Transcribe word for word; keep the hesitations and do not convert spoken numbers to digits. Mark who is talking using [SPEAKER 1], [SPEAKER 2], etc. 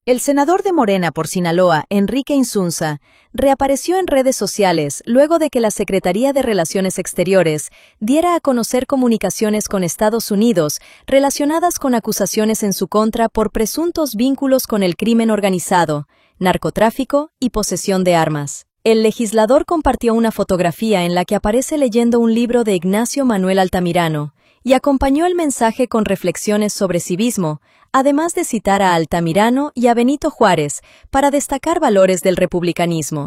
[SPEAKER 1] El senador de Morena por Sinaloa, Enrique Insunza, reapareció en redes sociales luego de que la Secretaría de Relaciones Exteriores diera a conocer comunicaciones con Estados Unidos relacionadas con acusaciones en su contra por presuntos vínculos con el crimen organizado, narcotráfico y posesión de armas. El legislador compartió una fotografía en la que aparece leyendo un libro de Ignacio Manuel Altamirano y acompañó el mensaje con reflexiones sobre civismo, además de citar a Altamirano y a Benito Juárez para destacar valores del republicanismo.